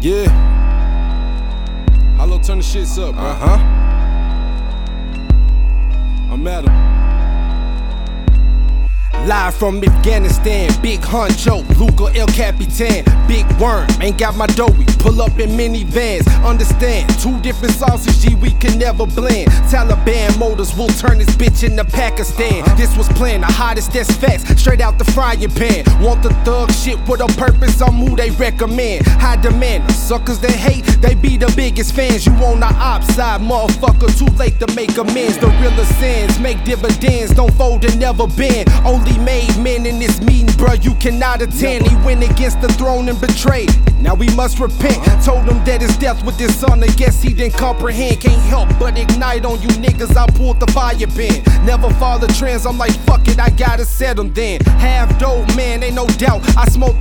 Yeah. Hollow, turn the shits up, bro. I'm at him. Live from Afghanistan, Big Huncho, Luca El Capitan, Big Worm, ain't got my dough, we pull up in minivans. Understand, two different sauces, G, we can never blend. Taliban motors will turn this bitch into Pakistan. This was planned, the hottest, that's facts, straight out the frying pan. Want the thug shit with a purpose, I'm who they recommend. High demand, the suckers that hate, they be the biggest fans. You on the op side, motherfucker, too late to make amends. The realest sins, make dividends, don't fold and never bend. Only made men in this meeting, bruh, you cannot attend. He went against the throne and betrayed, now we must repent. Told him that his death with his son, I guess he didn't comprehend. Can't help but ignite on you niggas, I pulled the fire pin. Never follow trends, I'm like fuck it, I gotta set them then. Half dope, man, ain't no doubt, I smoked